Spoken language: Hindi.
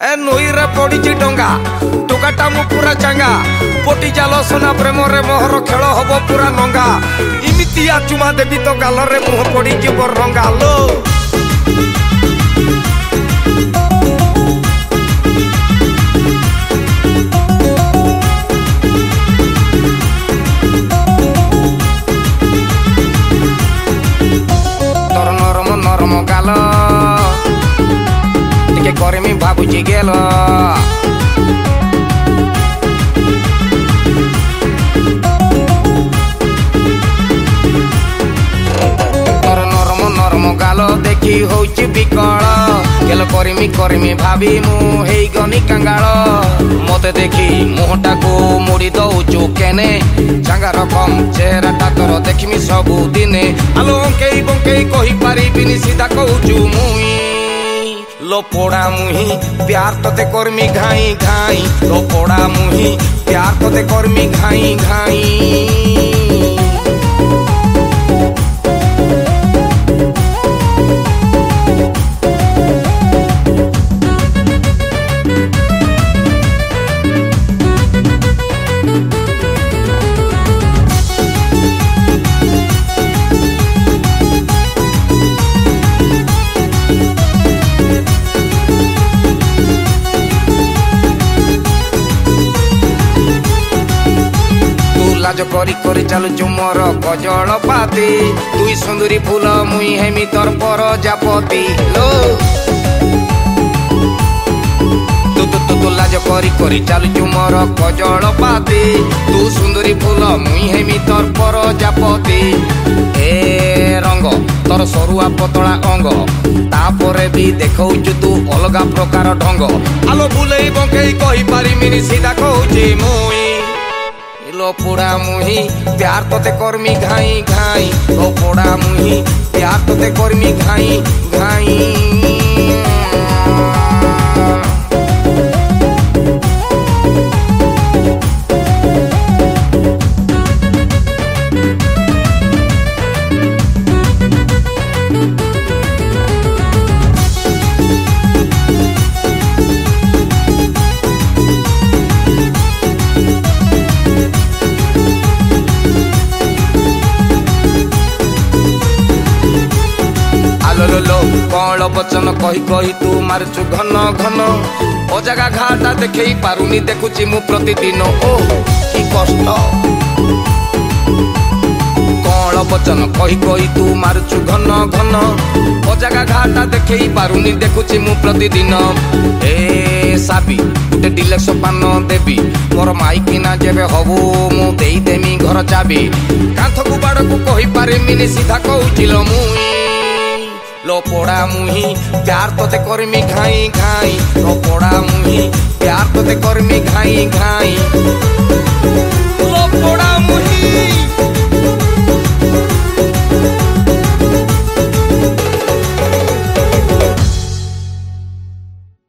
ए नई रे पड़ी डंगा टोकाटा मु पूरा चांगा पोटी जाल सोना प्रेम रे मोहर खेल हब पूरा नंगा इमितिया चुमा देवी तो गाल रे मुह पड़ी जीव रंगा लो तोर नरम नरम गाल टिके करमी भाबुची गेल तोर नरम नरम गाल देखी होची बिकल गेल करमी करमी भाभी मु हेई गनी कंगाल मते देखी मुहटा को मुड़ी दउचु केने चांगा रकम चेहराटा तोर देखिमी सबु दिने आलो अंकेई बंकेई कहि पारिबिनी सीधा कहूचु मुई लो पोड़ा मुही प्यार तोते करमी घाई घाई लो पोड़ा मुही प्यार तोते करमी घाई घाई लाज करी करी चालुचु मोर गजल पाती तुई सुंदरी फूल मुई हेमी तोर पर जापति लो तू लाज करी करी चालुचु मोर गजल पाती तू सुंदरी फूल मुई हेमी तोर पर जापति ए रंग तोर सरुआ पतला अंग तापरे भी देखौचु तू अलगा प्रकार ढंग आलो बुलेई बंकेई कहि पारिमिनी सीधा कहूची मुई लो पोड़ा मुही प्यार तोते करमी घाई घाई लो पोड़ा मुही प्यार तोते करमी घाई घाई लो कौन बचन कही कही तू मारचु घन घन ओ जगह घाटा देखई पारुनी देखुची मु प्रतिदिन ओ की कष्ट कौन बचन कही कही तू मारचु घन घन ओ जगह घाटा देखई पारुनी देखुची मु प्रतिदिन ए साबी गुटे डिलेक्स पान देवी मोर माइकिना जेबे हबु मु देई देमी घर चाबी कांथ को बाड़ को कही पारिमिनी सीधा कहूचिलो मुई लो पोड़ा मुही प्यार तोते करमी घाई घाई लो पोड़ा मुही प्यार तोते करमी घाई घाई